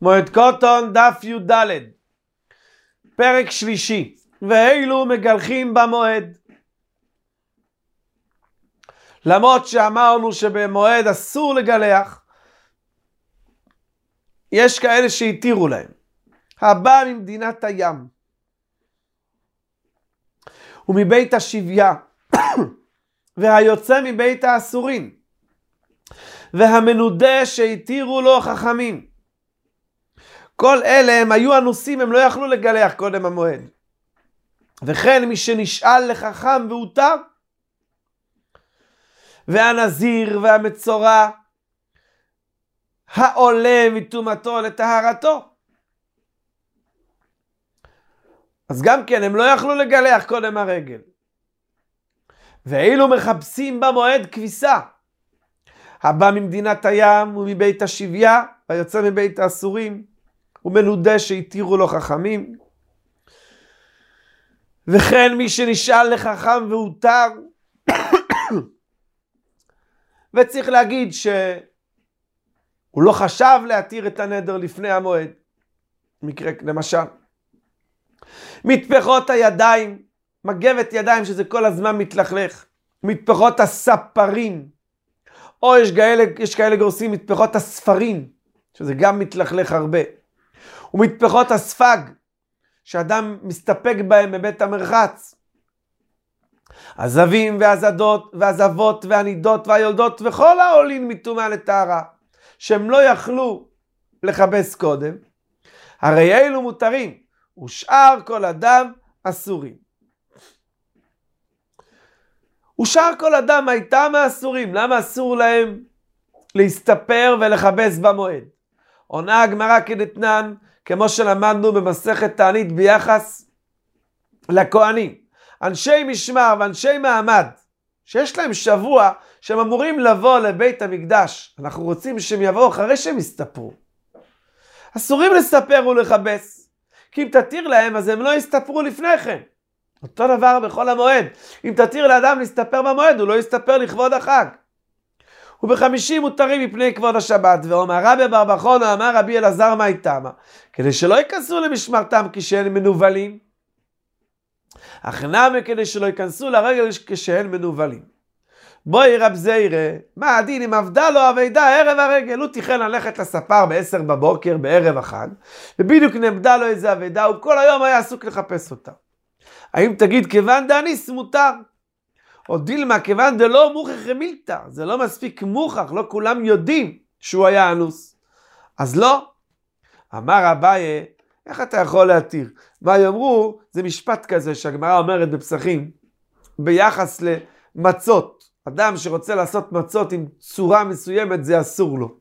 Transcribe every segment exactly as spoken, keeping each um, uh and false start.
מועד קוטון דף י"ד, פרק שלישי. ואילו מגלחים במועד. למרות שאמרנו שבמועד אסור לגלח, יש כאלה שהתירו להם. הבא ממדינת הים ומבית השביה והיוצא מבית האסורים והמנודה שהתירו לו חכמים, כל אלה הם היו אנוסים, הם לא יכלו לגלח קודם המועד. וכן מי שנשאל לחכם והותר, והנזיר והמצורע העולה מטומאתו לטהרתו, אז גם כן הם לא יכלו לגלח קודם הרגל. ואילו מחפשים במועד כביסה, הבא ממדינת הים ומבית השביה והיוצא מבית האסורים ומנודה שהתירו לו חכמים, וכן מי שנשאל לחכם והותר, וצריך להגיד שהוא לא חשב להתיר את הנדר לפני המועד. מקרה למשל מטפחות הידיים, מגבת ידיים שזה כל הזמן מתלכלך, מטפחות הספרים, או יש כאלה, יש כאלה גורסים מטפחות הספרים שזה גם מתלכלך הרבה, ומטפחות הספג שאדם מסתפק בהם בבית המרחץ, הזבים והזדות והזבות והנידות והיולדות וכל העולים מטומאה לטהרה שהם לא יכלו לכבס קודם, הרי אלו מותרים ושאר כל אדם אסורים. ושאר כל אדם הייתה מאסורים. למה אסור להם להסתפר ולכבס במועד? עונה הגמרא כדתנן, כמו שלמדנו במסכת תענית ביחס לכהנים, אנשי משמר ואנשי מעמד שיש להם שבוע שהם אמורים לבוא לבית המקדש, אנחנו רוצים שהם יבואו אחרי שהם יסתפרו. אסורים לספר ולכבס, כי אם תתיר להם אז הם לא יסתפרו לפני כן. אותו דבר בכל המועד, אם תתיר לאדם להסתפר במועד הוא לא יסתפר לכבוד החג. ובחמישים מותרים מפני כבוד השבת. ואומר רבי בר בחונה אמר רבי אלעזר מה איתמה, כדי שלא ייכנסו למשמרתם כשהם מנובלים, אך נמי כדי שלא ייכנסו לרגל כשהם מנובלים. בואי רב זיירה, מה הדין אם עבדה לו עבדה ערב הרגל? הוא תיכן ללכת לספר בעשר בבוקר בערב החג, ובדיוק נעמדה לו איזה עבדה, הוא כל היום היה עסוק לחפש אותה. האם תגיד כיוון דאניס מותר? או דילמה כיוון דלא מוכח מילתא, זה לא מספיק מוכח, לא כולם יודעים שהוא היה אנוס. אז לא. אמר אביי, איך אתה יכול להתיר? מה יאמרו? זה משפט כזה שהגמרא אומרת בפסחים, ביחס למצות. אדם שרוצה לעשות מצות עם צורה מסוימת זה אסור לו.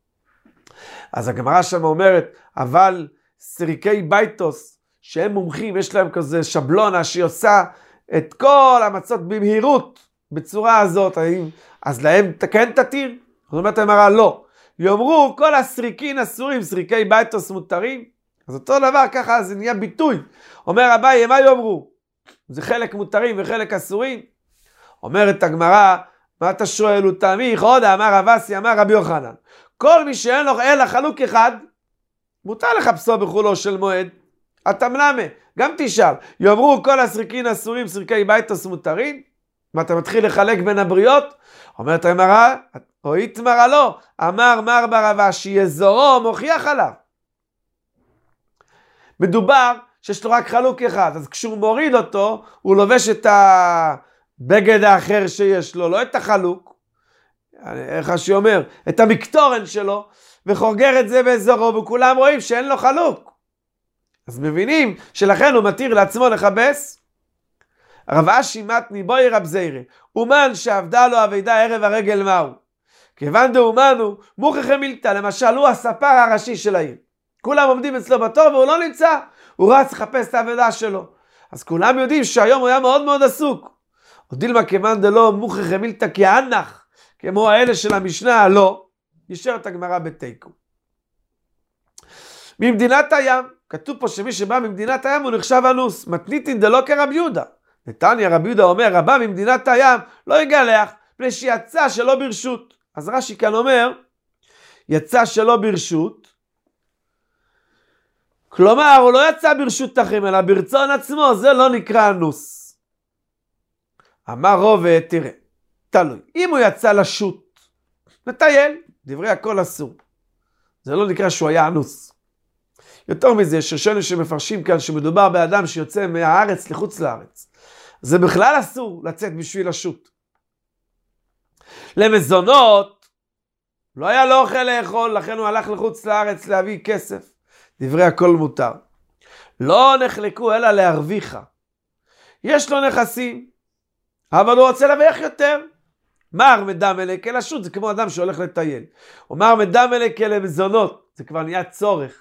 אז הגמרא שם אומרת, אבל סריקי בייטוס, שהם מומחים, יש להם כזה שבלונה שהיא עושה את כל המצות במהירות, בצורה הזאת, אז להם כן תתיר? זאת אומרת, אמרה לא. יאמרו, כל הסריקין אסורים, סריקי בייטוס מותרים, אז אותו דבר, ככה זה נהיה ביטוי. אומר אביי, מה יאמרו? זה חלק מותרים וחלק אסורים? אומרת הגמרא, מה אתה שואל אותה? מי יחודה? אמר אבסי, אמר רבי יוחנן. כל מי שאין לו אלא חלוק אחד, מותר לחפשו בחולו של מועד. אתה מלמה, גם תשאל, יאמרו כל הסריקין אסורים, סריקי בייטוס מותרים? מה אתה מתחיל לחלק בין הבריות? אומרת הגמרא, או יתמר לו, אמר מר בר אבשי, יזורו מוכיח עליו. מדובר שיש לו רק חלוק אחד, אז כשהוא מוריד אותו, הוא לובש את הבגד האחר שיש לו, לא את החלוק, איך שאומר, את המקטורן שלו, וחוגר את זה באזורו, וכולם רואים שאין לו חלוק. אז מבינים שלכן הוא מתיר לעצמו לכבס. רב אשי מתני בואי רב זיירה, אומן שעבדה לו עבדה ערב הרגל מהו? כיוון דאומנו מוכח מילתא, למשל הוא הספר הראשי של העיר, כולם עומדים אצלו בתור והוא לא נמצא, הוא רץ לחפש את העבודה שלו, אז כולם יודעים שהיום הוא היה מאוד מאוד עסוק. או דילמה כיוון דלא מוכח מילתא כאנח, כמו האלה של המשנה, לא, נשאר את הגמרא בתיקו. ממדינת הים, כתוב פה שמי שבא ממדינת הים הוא נחשב אנוס, מתניתין דלא כרבי יהודה. נתניה רבי יהודה אומר, רבא ממדינת הים לא יגלח, פני שיצא שלא ברשות. אז רש"י כאן אומר, יצא שלא ברשות, כלומר, הוא לא יצא ברשות אחרים, אלא ברצון עצמו, זה לא נקרא אנוס. אמר רובד, תראה, תלוי. אם הוא יצא לשוט, לטייל, דברי הכל אסור. זה לא נקרא שהוא היה אנוס. יותר מזה, ששונים שמפרשים כאן שמדובר באדם שיוצא מהארץ לחוץ לארץ. זה בכלל אסור לצאת בשביל השוט. למזונות, לא היה לו אוכל לאכול, לכן הוא הלך לחוץ לארץ להביא כסף. דברי הכל מותר. לא נחלקו אלא להרוויחה. יש לו נכסים, אבל הוא רוצה להרוויח יותר. מר מדמלק אל השוט, זה כמו אדם שהולך לטייל. או מר מדמלק אל המזונות, זה כבר נהיה צורך.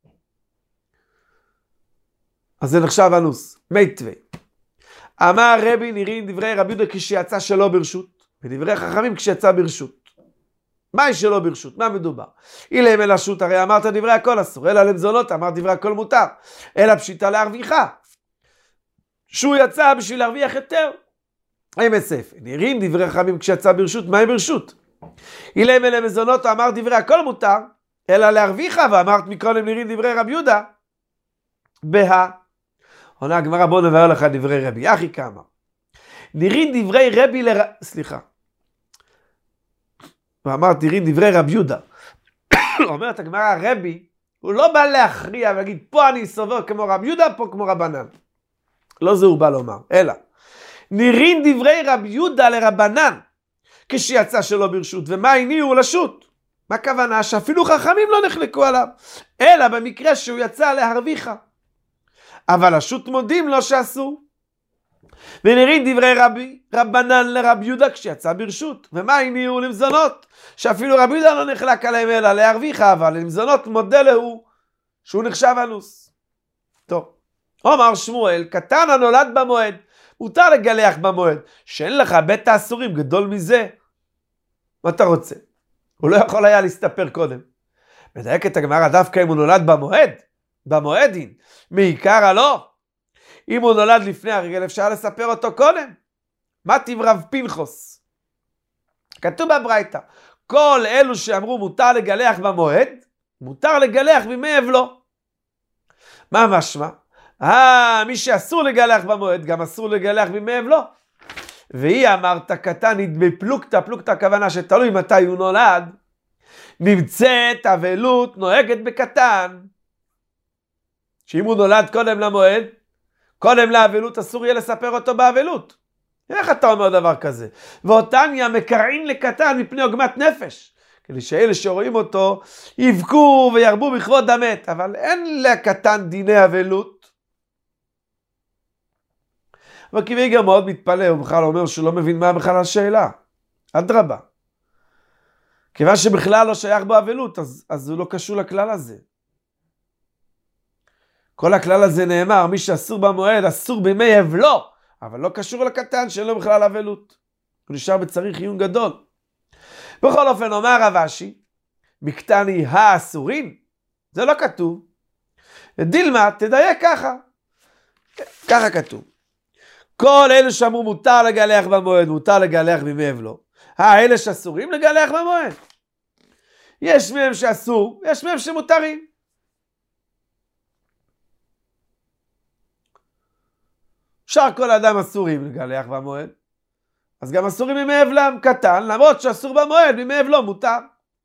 אז זה נחשב אנוס. מיטבי. אמר רבי נראים דברי רבי יהודה כשיצא שלא ברשות, ודברי חכמים כשיצא ברשות. מה היא שלא ברשות? מה מדובר? אילם אל השוט, הרי אמרת דברי הכל אסור, אלא למזונות, אמרת דברי הכל מותר, אלא פשיטה להרוויחה. שהוא יצא בשביל להרוויח יותר. האם אסף? נראים דברי חכמים כשיצא ברשות, מה היא ברשות? אילם אל המזונות, אמר דברי הכל מותר, אלא להרוויחה, ואמרת מקודם נראים דברי רבי יהודה, בה. עונה הגמרא, בוא נבהר לך דברי רבי. אחי כמה. נראים דברי רבי לר... סליחה. ואמרת, נראים דברי רבי יהודה. אומרת הגמרא, רבי, הוא לא בא להכריע ולהגיד, פה אני סובר כמו רבי יהודה, פה כמו רבנן. לא זה הוא בא לומר, אלא. נראים דברי רבי יהודה לרבנן, כשיצא שלא ברשות, ומה הניעו לשוט? מה הכוונה? שאפילו חכמים לא נחלקו עליו, אלא במקרה שהוא יצא להרוויחה. אבל השוט מודים לו שאסור. ונראים דברי רבי, רבנן לרבי יהודה כשיצא ברשות. ומה הניעו למזונות? שאפילו רבי יהודה לא נחלק עליהם אלא להרוויחה, אבל למזונות מודה לו שהוא נחשב אנוס. טוב. אומר שמואל, קטן הנולד במועד, מותר לגלח במועד, שאין לך בית האסורים גדול מזה. מה אתה רוצה? הוא לא יכול היה להסתפר קודם. מדייקת הגמרא, דווקא אם הוא נולד במועד, במועדין, מעיקר הלא. אם הוא נולד לפני הרגל, אפשר לספר אותו קודם. מה תברב פנחוס? כתוב בברייתא, כל אלו שאמרו מותר לגלח במועד, מותר לגלח בימי אבלו. מה משמע? אה, מי שאסור לגלח במועד, גם אסור לגלח בימי אבלו. והיא אמרת קטן, נדמי פלוגתא, פלוגתא הכוונה שתלוי מתי הוא נולד, נמצאת אבלות נוהגת בקטן. שאם הוא נולד קודם למועד, קודם לאבלות אסור יהיה לספר אותו באבלות. איך אתה אומר דבר כזה? ואותניה מקרעין לקטן מפני עוגמת נפש. כדי שאלה שרואים אותו יבכו וירבו בכבוד המת. אבל אין לקטן דיני אבלות. אבל כבי גם מאוד מתפלא, הוא בכלל אומר שהוא לא מבין מה בכלל השאלה. אדרבה. כיוון שבכלל לא שייך בו אבלות, אז, אז הוא לא קשור לכלל הזה. כל הכלל הזה נאמר, מי שאסור במועד, אסור בימי אבלו, אבל לא קשור לקטן שאין לו בכלל אבלות. הוא נשאר בצריך עיון גדול. בכל אופן, אומר רב אשי, מקטני האסורים, זה לא כתוב. דילמה, תדייק ככה. ככה כתוב. כל אלה שאמרו מותר לגלח במועד, מותר לגלח בימי אבלו. האלה שאסורים לגלח במועד. יש מהם שאסור, יש מהם שמותרים. שאר כל אדם אסורים לגלח במועד. אז גם אסורים בימי אבלם קטן, למרות שאסור במועד, בימי אבלו מותר.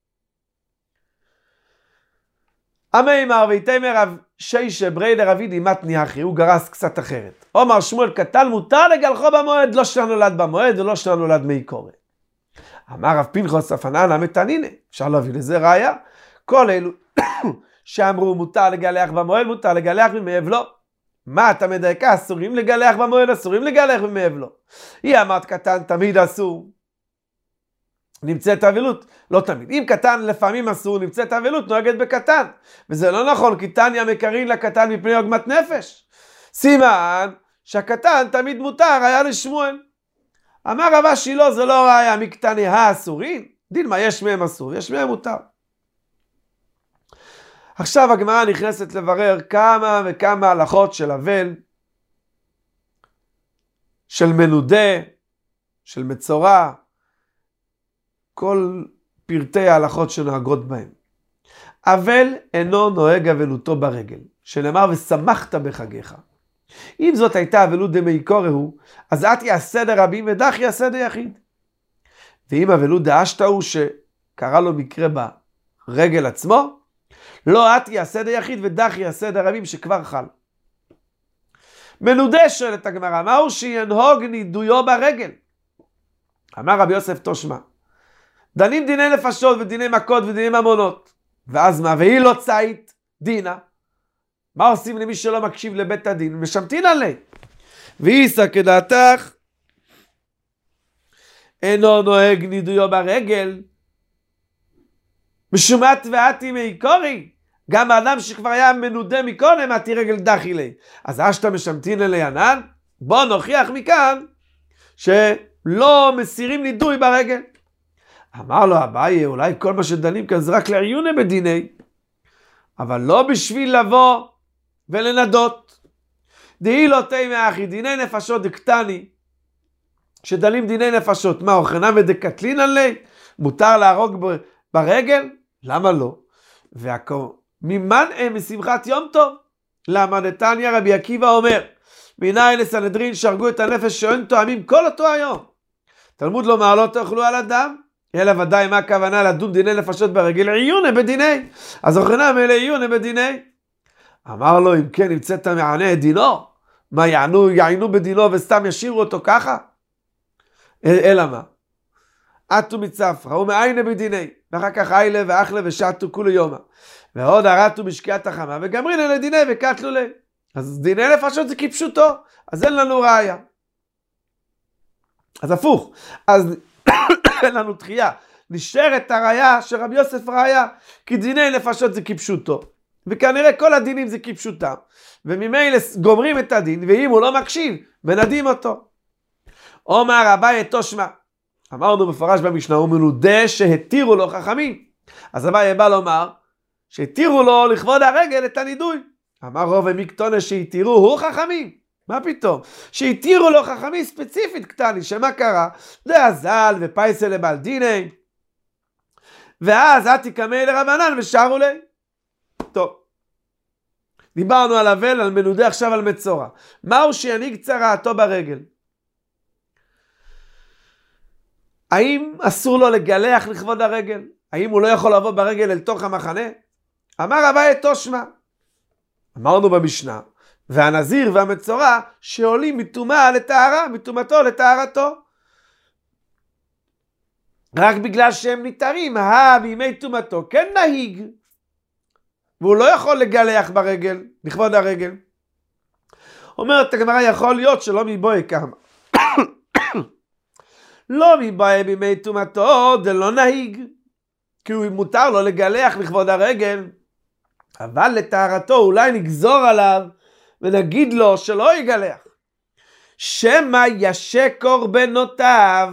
המימר ויתמר רב שישה בריידר אבידי מתני אחי, הוא גרס קצת אחרת. אומר שמואל קטן, מותר לגלחו במועד, לא שלה נולד במועד ולא שלה נולד מי קורא. אמר רב פנחס אפננה מתנינה, אפשר להביא לזה ראיה. כל אלו שאמרו מותר לגלח במועד, מותר לגלח בימי אבלו. מה אתה מדייקה? אסורים לגלח במועד, אסורים לגלח בימי אבלו. היא אמרת קטן תמיד אסור. נמצאת אבלות, לא תמיד. אם קטן לפעמים אסור, נמצאת אבלות, נוהגת בקטן. וזה לא נכון, כי תניא מקרין לקטן מפני עוגמת נפש. סימן שהקטן תמיד מותר, היה לשמואל. אמר רב אשי לא, זה לא ראיה מקטני האסורים. דילמה, יש מהם אסור, יש מהם מותר. עכשיו הגמרא נכנסת לברר כמה וכמה הלכות של אבל, של מנודה, של מצורע, כל פרטי ההלכות שנוהגות בהם. אבל אינו נוהג אבלותו ברגל. שנאמר ושמחת בחגיך. אם זאת הייתה אבלות דמי קורהו, אז את יעשה דרבים ודח יעשה דיחיד. ואם אבלות דאשתא הוא שקרה לו מקרה ברגל עצמו, לא את יעשה דיחיד ודח יעשה דרבים שכבר חל. מנודה שואלת הגמרא, מהו שינהוג נידויו ברגל? אמר רבי יוסף תושמע, דנים דיני נפשות ודיני מכות ודיני ממונות, ואז מה? והיא לא צית דינה. מה עושים למי שלא מקשיב לבית הדין? משמתין עליה. ואיסא כדעתך, אינו נוהג נידויו ברגל, משומעת ואתי מעיקורי, גם האדם שכבר היה מנודה מקודם, אתי רגל דחי לי. אז אשתא משמתין עליה ענן, בוא נוכיח מכאן, שלא מסירים נידוי ברגל. אמר לו אביי, אולי כל מה שדנים כאן זה רק לעיוני בדיני, אבל לא בשביל לבוא ולנדות. דהי לא תימא אחי, דיני נפשות דקטני, שדנים דיני נפשות, מה, אוכנה ודקטלין עלי? מותר להרוג ברגל? למה לא? ממן הם משמחת יום טוב? למה נתניה רבי עקיבא אומר, מנין לסנהדרין שהרגו את הנפש שאין תואמים כל אותו היום. תלמוד לומר לא תאכלו על אדם, אלא ודאי מה הכוונה לדון דיני נפשות ברגל? עיוני בדיני. אז אוכנה מאלה עיוני בדיני. אמר לו, אם כן נמצאת מענה את דינו, מה יענו, יעינו בדינו וסתם ישירו אותו ככה? אלא מה? עטו מצפרא ומעיינה בדיני, ואחר כך איילה ואחלה ושעתו כולו יומה, ועוד הרתו בשקיעת החמה וגמרינן לדיני וקטלו לי. אז דיני נפשות זה כפשוטו, אז אין לנו ראיה. אז הפוך, אז אין לנו תחייה, נשאר את הראיה שרבי יוסף ראיה, כי דיני נפשות זה כפשוטו, וכנראה כל הדינים זה כפשוטם, וממילא גומרים את הדין, ואם הוא לא מקשיב, מנדים אותו. אומר אביי תושמע, אמרנו מפורש במשנה, הוא מנודה שהתירו לו חכמים. אז אביי בא לומר, שהתירו לו לכבוד הרגל את הנידוי. אמר רוב מקטונה שהתירו הוא חכמים. מה פתאום? שהתירו לו חכמים ספציפית קטני, שמה קרה? דאזל ופייסל לבעל דיני, ואז עתי קמי לרבנן ושרו לי. טוב, דיברנו על אבל, על מנודה, עכשיו על מצורע. מהו שינהיג צרעתו ברגל? האם אסור לו לגלח לכבוד הרגל? האם הוא לא יכול לבוא ברגל אל תוך המחנה? אמר אביי תושמע, אמרנו במשנה, והנזיר והמצורע שעולים מטומאה לטהרה, מטומאתו לטהרתו. רק בגלל שהם ניתרים, הא בימי טומאתו כן נהיג, והוא לא יכול לגלח ברגל, לכבוד הרגל. אומרת הגמרא, יכול להיות שלא מבואי כמה. לא מבואי בימי טומאתו, זה לא נהיג, כי הוא מותר לו לגלח לכבוד הרגל, אבל לטהרתו אולי נגזור עליו, ונגיד לו שלא יגלח. שמא ישה קורבנותיו.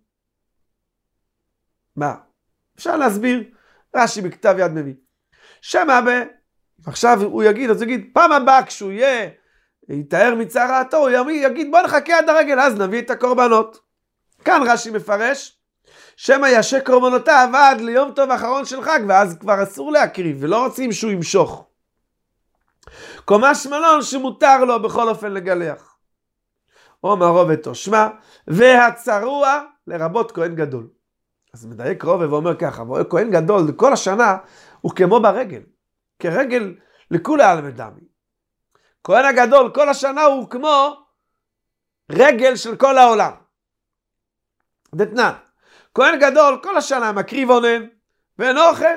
מה? אפשר להסביר. רש"י בכתב יד מביא. שמא ב... עכשיו הוא יגיד, אז הוא יגיד, פעם הבאה כשהוא יהיה, יתאר מצערתו, הוא יגיד, בוא נחכה עד הרגל, אז נביא את הקורבנות. כאן רש"י מפרש, שמא ישה קורבנותיו עד ליום טוב האחרון של חג, ואז כבר אסור להקריב, ולא רוצים שהוא ימשוך. קומה שמלון שמותר לו בכל אופן לגלח. אומר רובד תושמע, והצרוע לרבות כהן גדול. אז מדייק רובד ואומר ככה, כהן גדול כל השנה הוא כמו ברגל, כרגל לכולי עלמא דמי. כהן הגדול כל השנה הוא כמו רגל של כל העולם. דתנן, כהן גדול כל השנה מקריב אונן ואין אוכל.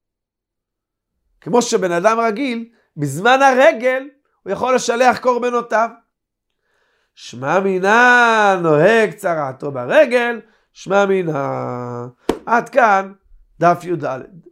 כמו שבן אדם רגיל, בזמן הרגל הוא יכול לשלח קורבנותיו. שמע מינה נוהג צרעתו ברגל, שמע מינה. עד כאן דף י"ד.